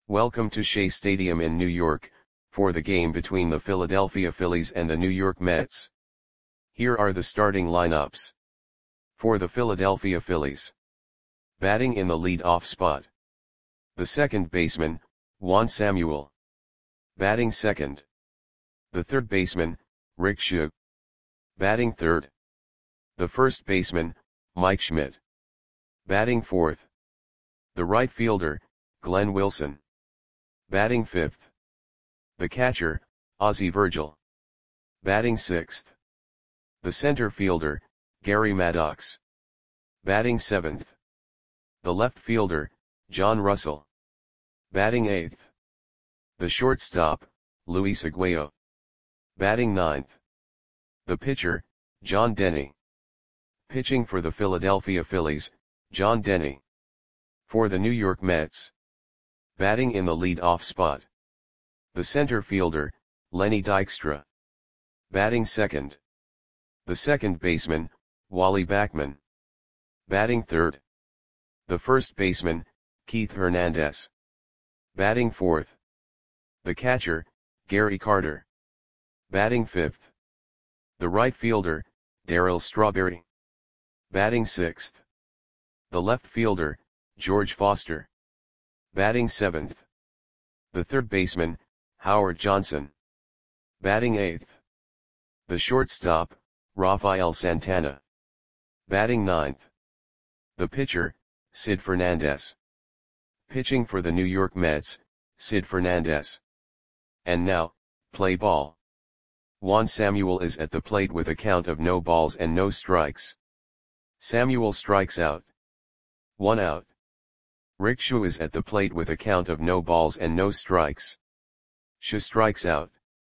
Welcome to Shea Stadium in New York, for the game between the Philadelphia Phillies and the New York Mets. Here are the starting lineups. For the Philadelphia Phillies. Batting in the lead-off spot. The second baseman, Juan Samuel. Batting second. The third baseman, Rick Shue. Batting third. The first baseman, Mike Schmidt. Batting fourth. The right fielder, Glenn Wilson. Batting fifth. The catcher, Ozzie Virgil. Batting sixth. The center fielder, Gary Maddox. Batting seventh. The left fielder, John Russell. Batting eighth. The shortstop, Luis Aguayo. Batting ninth. The pitcher, John Denny. Pitching for the Philadelphia Phillies, John Denny. For the New York Mets. Batting in the lead-off spot. The center fielder, Lenny Dykstra. Batting second. The second baseman, Wally Backman. Batting third. The first baseman, Keith Hernandez. Batting fourth. The catcher, Gary Carter. Batting fifth. The right fielder, Darryl Strawberry. Batting sixth. The left fielder, George Foster. Batting seventh. The third baseman, Howard Johnson. Batting eighth. The shortstop, Rafael Santana. Batting ninth. The pitcher, Sid Fernandez. Pitching for the New York Mets, Sid Fernandez. And now, play ball. Juan Samuel is at the plate with a count of no balls and no strikes. Samuel strikes out. 1 out. Rick Shue is at the plate with a count of no balls and no strikes. Shue strikes out.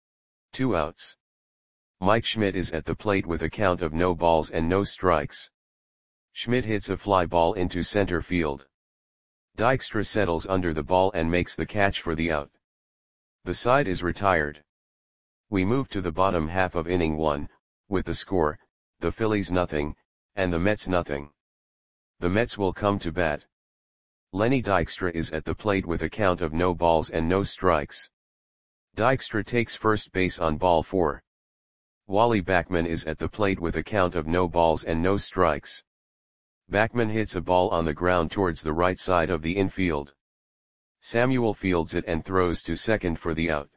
2 outs. Mike Schmidt is at the plate with a count of no balls and no strikes. Schmidt hits a fly ball into center field. Dykstra settles under the ball and makes the catch for the out. The side is retired. We move to the bottom half of inning 1, with the score, the Phillies nothing, and the Mets nothing. The Mets will come to bat. Lenny Dykstra is at the plate with a count of no balls and no strikes. Dykstra takes first base on ball 4. Wally Backman is at the plate with a count of no balls and no strikes. Backman hits a ball on the ground towards the right side of the infield. Samuel fields it and throws to second for the out.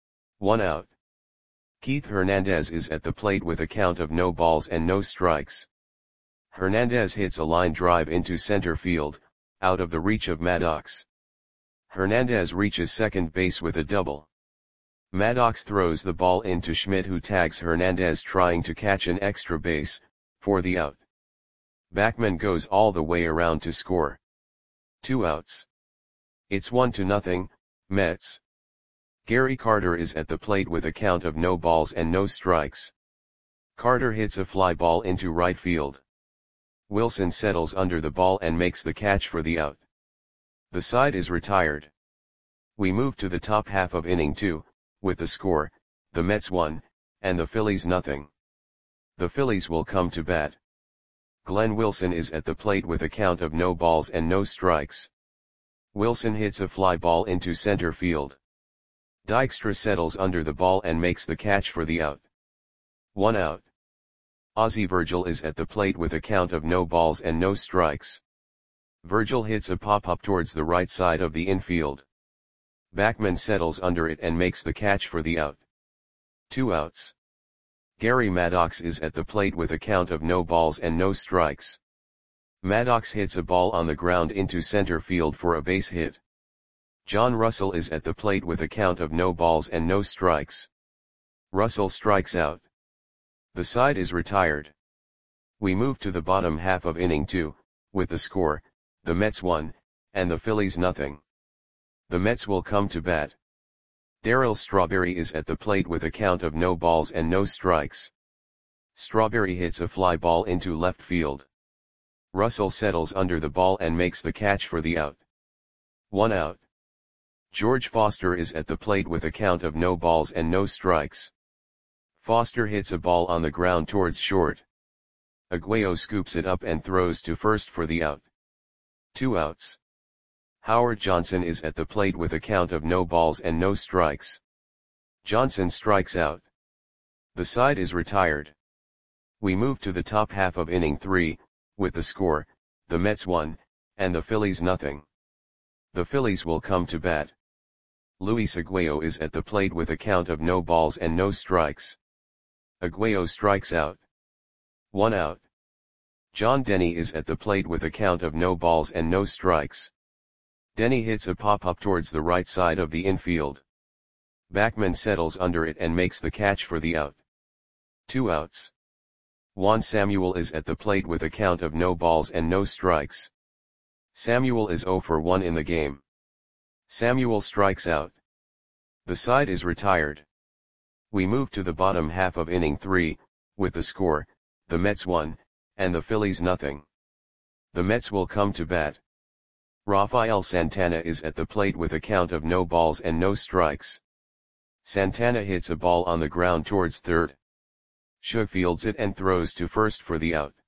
1 out. Keith Hernandez is at the plate with a count of no balls and no strikes. Hernandez hits a line drive into center field, out of the reach of Maddox. Hernandez reaches second base with a double. Maddox throws the ball into Schmidt, who tags Hernandez trying to catch an extra base, for the out. Backman goes all the way around to score. 2 outs. It's 1-0, Mets. Gary Carter is at the plate with a count of no balls and no strikes. Carter hits a fly ball into right field. Wilson settles under the ball and makes the catch for the out. The side is retired. We move to the top half of inning 2, with the score, the Mets 1, and the Phillies nothing. The Phillies will come to bat. Glenn Wilson is at the plate with a count of no balls and no strikes. Wilson hits a fly ball into center field. Dykstra settles under the ball and makes the catch for the out. 1 out. Ozzie Virgil is at the plate with a count of no balls and no strikes. Virgil hits a pop-up towards the right side of the infield. Backman settles under it and makes the catch for the out. 2 outs. Gary Maddox is at the plate with a count of no balls and no strikes. Maddox hits a ball on the ground into center field for a base hit. John Russell is at the plate with a count of no balls and no strikes. Russell strikes out. The side is retired. We move to the bottom half of inning 2, with the score, the Mets 1, and the Phillies nothing. The Mets will come to bat. Darryl Strawberry is at the plate with a count of no balls and no strikes. Strawberry hits a fly ball into left field. Russell settles under the ball and makes the catch for the out. 1 out. George Foster is at the plate with a count of no balls and no strikes. Foster hits a ball on the ground towards short. Aguayo scoops it up and throws to first for the out. 2 outs. Howard Johnson is at the plate with a count of no balls and no strikes. Johnson strikes out. The side is retired. We move to the top half of inning 3, with the score, the Mets 1, and the Phillies nothing. The Phillies will come to bat. Luis Aguayo is at the plate with a count of no balls and no strikes. Aguayo strikes out. 1 out. John Denny is at the plate with a count of no balls and no strikes. Denny hits a pop-up towards the right side of the infield. Backman settles under it and makes the catch for the out. 2 outs. Juan Samuel is at the plate with a count of no balls and no strikes. Samuel is 0 for 1 in the game. Samuel strikes out. The side is retired. We move to the bottom half of inning 3, with the score, the Mets 1, and the Phillies nothing. The Mets will come to bat. Rafael Santana is at the plate with a count of no balls and no strikes. Santana hits a ball on the ground towards third. Shaw fields it and throws to first for the out.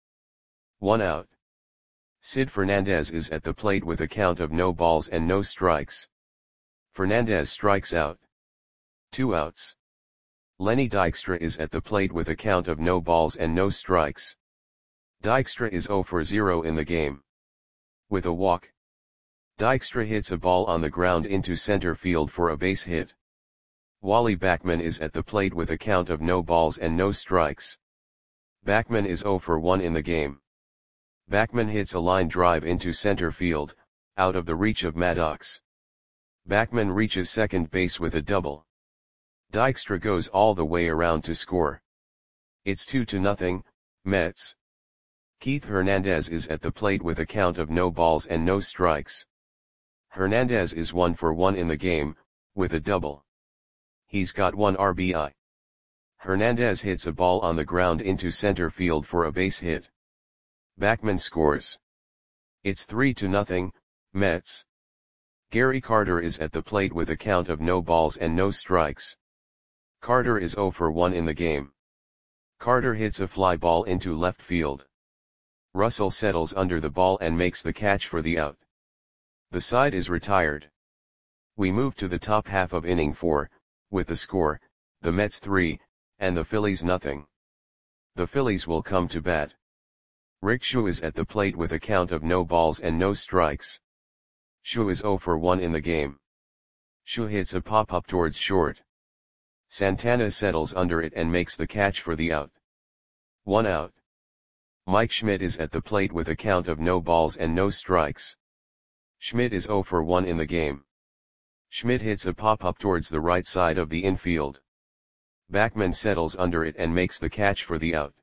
1 out. Sid Fernandez is at the plate with a count of no balls and no strikes. Fernandez strikes out. 2 outs. Lenny Dykstra is at the plate with a count of no balls and no strikes. Dykstra is 0 for 0 in the game. With a walk, Dykstra hits a ball on the ground into center field for a base hit. Wally Backman is at the plate with a count of no balls and no strikes. Backman is 0 for 1 in the game. Backman hits a line drive into center field, out of the reach of Maddox. Backman reaches second base with a double. Dykstra goes all the way around to score. It's 2-0, Mets. Keith Hernandez is at the plate with a count of no balls and no strikes. Hernandez is 1 for 1 in the game, with a double. He's got 1 RBI. Hernandez hits a ball on the ground into center field for a base hit. Backman scores. It's 3-0, Mets. Gary Carter is at the plate with a count of no balls and no strikes. Carter is 0 for 1 in the game. Carter hits a fly ball into left field. Russell settles under the ball and makes the catch for the out. The side is retired. We move to the top half of inning 4, with the score, the Mets 3, and the Phillies nothing. The Phillies will come to bat. Rick Shaw is at the plate with a count of no balls and no strikes. Shaw is 0 for 1 in the game. Shaw hits a pop-up towards short. Santana settles under it and makes the catch for the out. 1 out. Mike Schmidt is at the plate with a count of no balls and no strikes. Schmidt is 0 for 1 in the game. Schmidt hits a pop-up towards the right side of the infield. Backman settles under it and makes the catch for the out.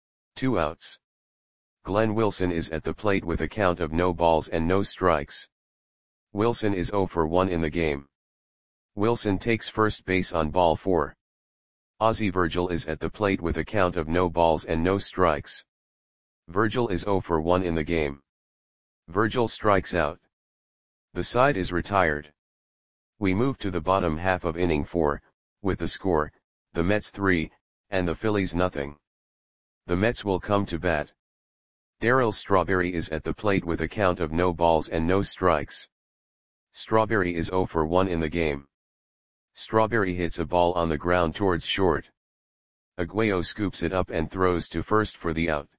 2 outs. Glenn Wilson is at the plate with a count of no balls and no strikes. Wilson is 0 for 1 in the game. Wilson takes first base on ball 4. Ozzie Virgil is at the plate with a count of no balls and no strikes. Virgil is 0 for 1 in the game. Virgil strikes out. The side is retired. We move to the bottom half of inning 4, with the score, the Mets 3, and the Phillies nothing. The Mets will come to bat. Darryl Strawberry is at the plate with a count of no balls and no strikes. Strawberry is 0 for 1 in the game. Strawberry hits a ball on the ground towards short. Aguayo scoops it up and throws to first for the out.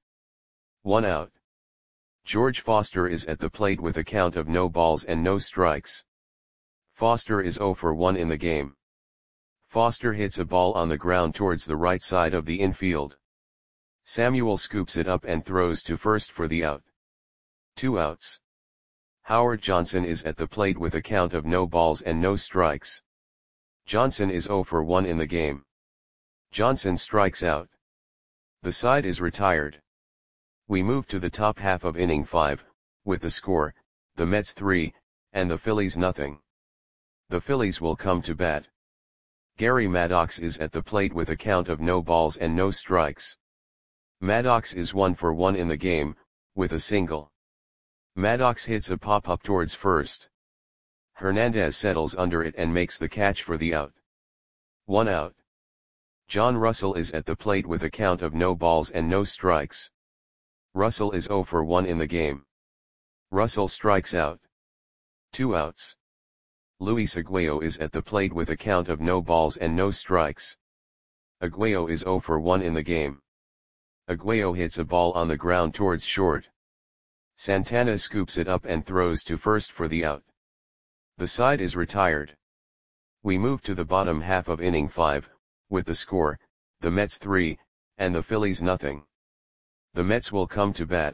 1 out. George Foster is at the plate with a count of no balls and no strikes. Foster is 0 for 1 in the game. Foster hits a ball on the ground towards the right side of the infield. Samuel scoops it up and throws to first for the out. 2 outs. Howard Johnson is at the plate with a count of no balls and no strikes. Johnson is 0 for 1 in the game. Johnson strikes out. The side is retired. We move to the top half of inning 5, with the score, the Mets 3, and the Phillies nothing. The Phillies will come to bat. Gary Maddox is at the plate with a count of no balls and no strikes. Maddox is 1 for 1 in the game, with a single. Maddox hits a pop-up towards first. Hernandez settles under it and makes the catch for the out. 1 out. John Russell is at the plate with a count of no balls and no strikes. Russell is 0 for 1 in the game. Russell strikes out. 2 outs. Luis Aguayo is at the plate with a count of no balls and no strikes. Aguayo is 0 for 1 in the game. Aguayo hits a ball on the ground towards short. Santana scoops it up and throws to first for the out. The side is retired. We move to the bottom half of inning 5, with the score, the Mets 3, and the Phillies nothing. The Mets will come to bat.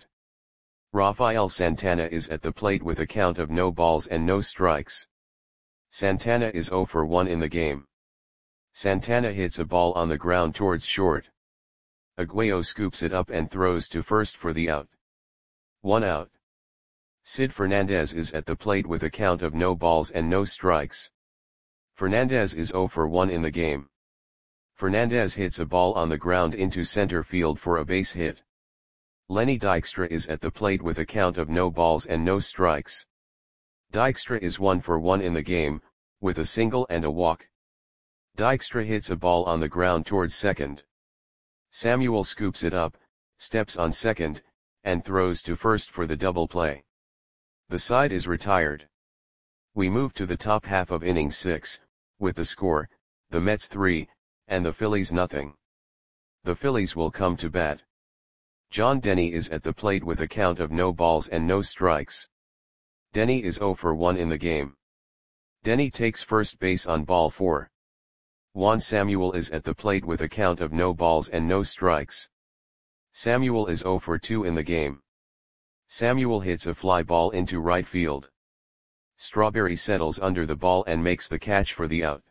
Rafael Santana is at the plate with a count of no balls and no strikes. Santana is 0 for 1 in the game. Santana hits a ball on the ground towards short. Aguayo scoops it up and throws to first for the out. 1 out. Sid Fernandez is at the plate with a count of no balls and no strikes. Fernandez is 0 for 1 in the game. Fernandez hits a ball on the ground into center field for a base hit. Lenny Dykstra is at the plate with a count of no balls and no strikes. Dykstra is 1 for 1 in the game, with a single and a walk. Dykstra hits a ball on the ground towards second. Samuel scoops it up, steps on second, and throws to first for the double play. The side is retired. We move to the top half of inning 6, with the score, the Mets 3, and the Phillies nothing. The Phillies will come to bat. John Denny is at the plate with a count of no balls and no strikes. Denny is 0 for 1 in the game. Denny takes first base on ball 4. Juan Samuel is at the plate with a count of no balls and no strikes. Samuel is 0 for 2 in the game. Samuel hits a fly ball into right field. Strawberry settles under the ball and makes the catch for the out.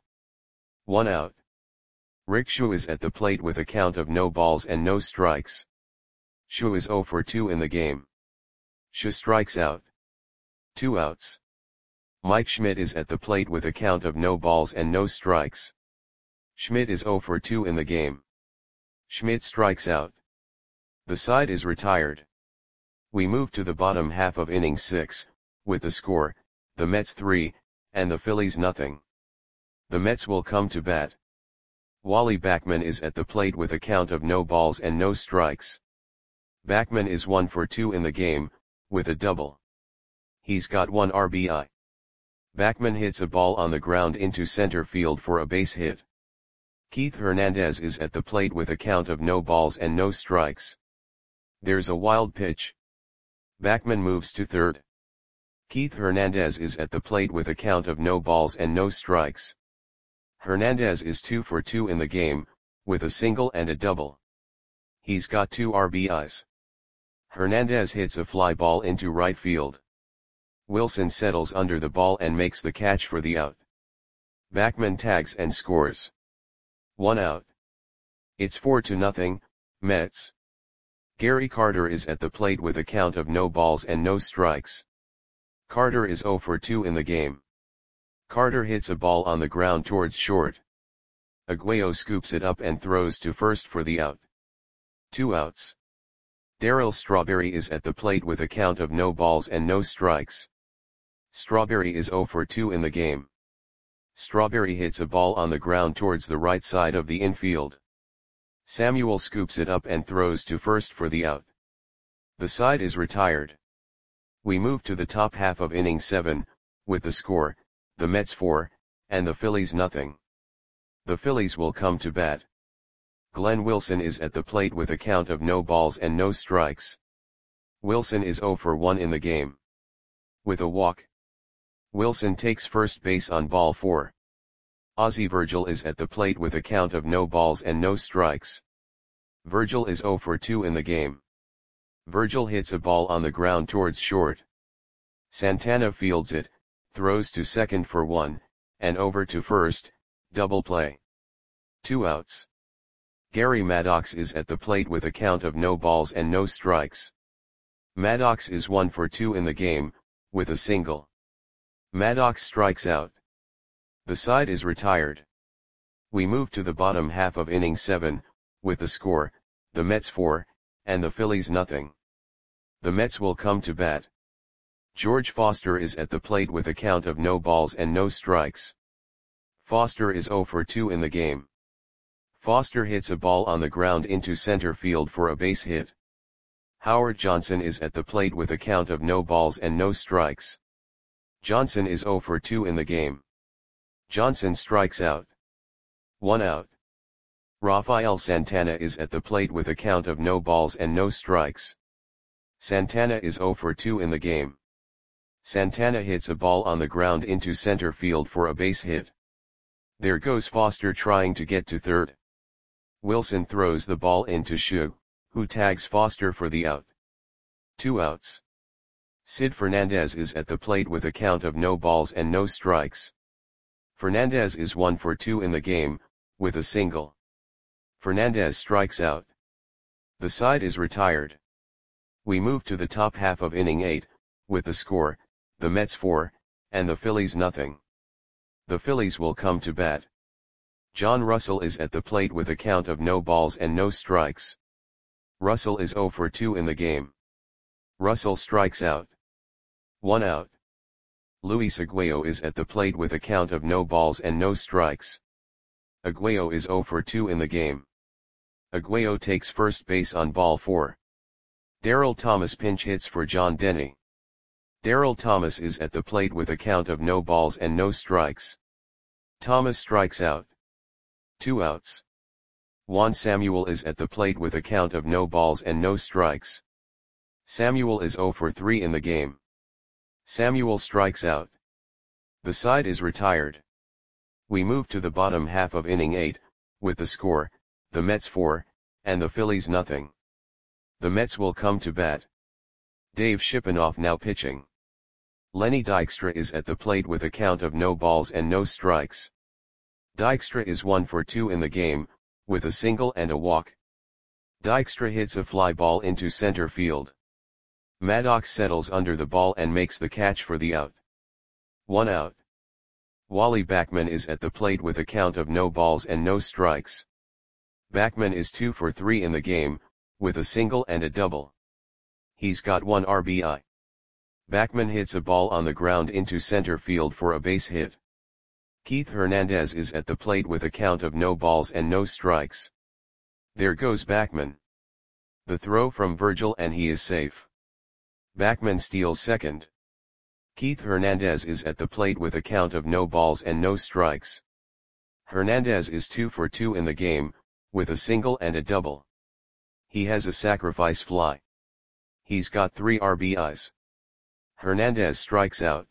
1 out. Rick Shu is at the plate with a count of no balls and no strikes. Shu is 0 for 2 in the game. Shu strikes out. 2 outs. Mike Schmidt is at the plate with a count of no balls and no strikes. Schmidt is 0 for 2 in the game. Schmidt strikes out. The side is retired. We move to the bottom half of inning 6, with the score, the Mets 3, and the Phillies nothing. The Mets will come to bat. Wally Backman is at the plate with a count of no balls and no strikes. Backman is 1 for 2 in the game, with a double. He's got 1 RBI. Backman hits a ball on the ground into center field for a base hit. Keith Hernandez is at the plate with a count of no balls and no strikes. There's a wild pitch. Backman moves to third. Keith Hernandez is at the plate with a count of no balls and no strikes. Hernandez is 2 for 2 in the game, with a single and a double. He's got 2 RBIs. Hernandez hits a fly ball into right field. Wilson settles under the ball and makes the catch for the out. Backman tags and scores. 1 out. It's 4-0, Mets. Gary Carter is at the plate with a count of no balls and no strikes. Carter is 0 for 2 in the game. Carter hits a ball on the ground towards short. Aguayo scoops it up and throws to first for the out. 2 outs. Darryl Strawberry is at the plate with a count of no balls and no strikes. Strawberry is 0 for 2 in the game. Strawberry hits a ball on the ground towards the right side of the infield. Samuel scoops it up and throws to first for the out. The side is retired. We move to the top half of inning 7, with the score, the Mets 4, and the Phillies nothing. The Phillies will come to bat. Glenn Wilson is at the plate with a count of no balls and no strikes. Wilson is 0 for 1 in the game. With a walk. Wilson takes first base on ball 4. Ozzie Virgil is at the plate with a count of no balls and no strikes. Virgil is 0 for 2 in the game. Virgil hits a ball on the ground towards short. Santana fields it, throws to second for 1, and over to first, double play. 2 outs. Gary Maddox is at the plate with a count of no balls and no strikes. Maddox is 1 for 2 in the game, with a single. Maddox strikes out. The side is retired. We move to the bottom half of inning 7, with the score, the Mets 4, and the Phillies nothing. The Mets will come to bat. George Foster is at the plate with a count of no balls and no strikes. Foster is 0 for 2 in the game. Foster hits a ball on the ground into center field for a base hit. Howard Johnson is at the plate with a count of no balls and no strikes. Johnson is 0 for 2 in the game. Johnson strikes out. 1 out. Rafael Santana is at the plate with a count of no balls and no strikes. Santana is 0 for 2 in the game. Santana hits a ball on the ground into center field for a base hit. There goes Foster trying to get to third. Wilson throws the ball into Shu, who tags Foster for the out. 2 outs. Sid Fernandez is at the plate with a count of no balls and no strikes. Fernandez is 1 for 2 in the game, with a single. Fernandez strikes out. The side is retired. We move to the top half of inning 8, with the score, the Mets 4, and the Phillies nothing. The Phillies will come to bat. John Russell is at the plate with a count of no balls and no strikes. Russell is 0 for 2 in the game. Russell strikes out. 1 out. Luis Aguayo is at the plate with a count of no balls and no strikes. Aguayo is 0 for 2 in the game. Aguayo takes first base on ball 4. Darrell Thomas pinch hits for John Denny. Darrell Thomas is at the plate with a count of no balls and no strikes. Thomas strikes out. 2 outs. Juan Samuel is at the plate with a count of no balls and no strikes. Samuel is 0 for 3 in the game. Samuel strikes out. The side is retired. We move to the bottom half of inning 8, with the score, the Mets 4, and the Phillies nothing. The Mets will come to bat. Dave Shipanoff now pitching. Lenny Dykstra is at the plate with a count of no balls and no strikes. Dykstra is 1 for 2 in the game, with a single and a walk. Dykstra hits a fly ball into center field. Maddox settles under the ball and makes the catch for the out. 1 out. Wally Backman is at the plate with a count of no balls and no strikes. Backman is 2 for 3 in the game, with a single and a double. He's got 1 RBI. Backman hits a ball on the ground into center field for a base hit. Keith Hernandez is at the plate with a count of no balls and no strikes. There goes Backman. The throw from Virgil and he is safe. Backman steals second. Keith Hernandez is at the plate with a count of no balls and no strikes. Hernandez is 2 for 2 in the game, with a single and a double. He has a sacrifice fly. He's got 3 RBIs. Hernandez strikes out.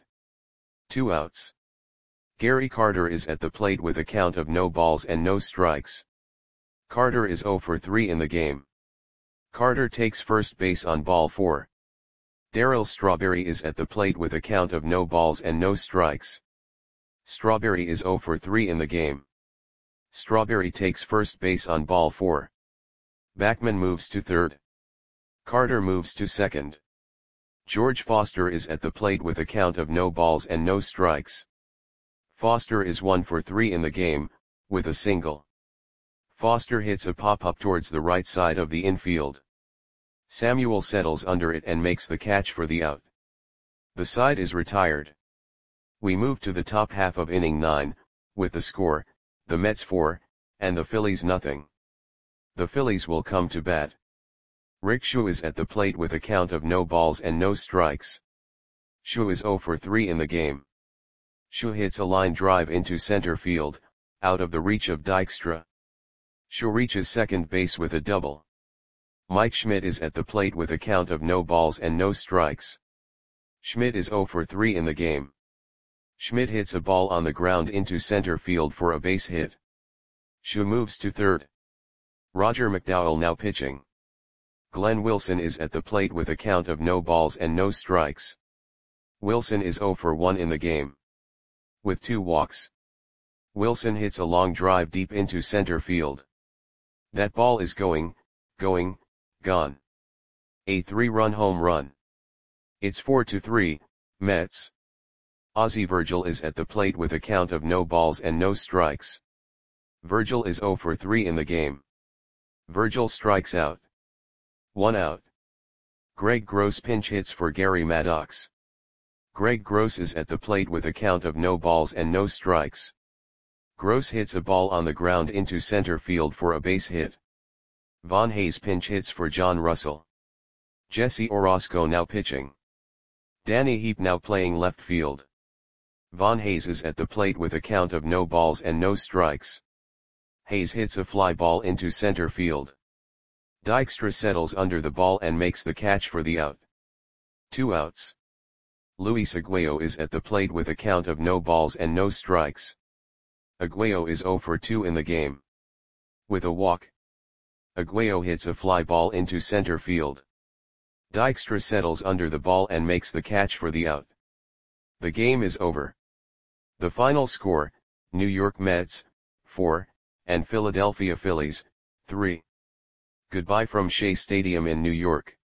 2 outs. Gary Carter is at the plate with a count of no balls and no strikes. Carter is 0 for 3 in the game. Carter takes first base on ball 4. Darryl Strawberry is at the plate with a count of no balls and no strikes. Strawberry is 0 for 3 in the game. Strawberry takes first base on ball 4. Backman moves to third. Carter moves to second. George Foster is at the plate with a count of no balls and no strikes. Foster is 1 for 3 in the game, with a single. Foster hits a pop-up towards the right side of the infield. Samuel settles under it and makes the catch for the out. The side is retired. We move to the top half of inning 9, with the score, the Mets 4, and the Phillies nothing. The Phillies will come to bat. Rick Shu is at the plate with a count of no balls and no strikes. Shu is 0 for 3 in the game. Shu hits a line drive into center field, out of the reach of Dykstra. Shu reaches second base with a double. Mike Schmidt is at the plate with a count of no balls and no strikes. Schmidt is 0 for 3 in the game. Schmidt hits a ball on the ground into center field for a base hit. Shu moves to third. Roger McDowell now pitching. Glenn Wilson is at the plate with a count of no balls and no strikes. Wilson is 0 for 1 in the game. With 2 walks. Wilson hits a long drive deep into center field. That ball is going, gone. A 3-run home run. It's 4-3, Mets. Ozzie Virgil is at the plate with a count of no balls and no strikes. Virgil is 0 for 3 in the game. Virgil strikes out. 1 out. Greg Gross pinch hits for Gary Maddox. Greg Gross is at the plate with a count of no balls and no strikes. Gross hits a ball on the ground into center field for a base hit. Von Hayes pinch hits for John Russell. Jesse Orosco now pitching. Danny Heap now playing left field. Von Hayes is at the plate with a count of no balls and no strikes. Hayes hits a fly ball into center field. Dykstra settles under the ball and makes the catch for the out. 2 outs. Luis Aguayo is at the plate with a count of no balls and no strikes. Aguayo is 0 for 2 in the game. With a walk, Aguayo hits a fly ball into center field. Dykstra settles under the ball and makes the catch for the out. The game is over. The final score, New York Mets, 4, and Philadelphia Phillies, 3. Goodbye from Shea Stadium in New York.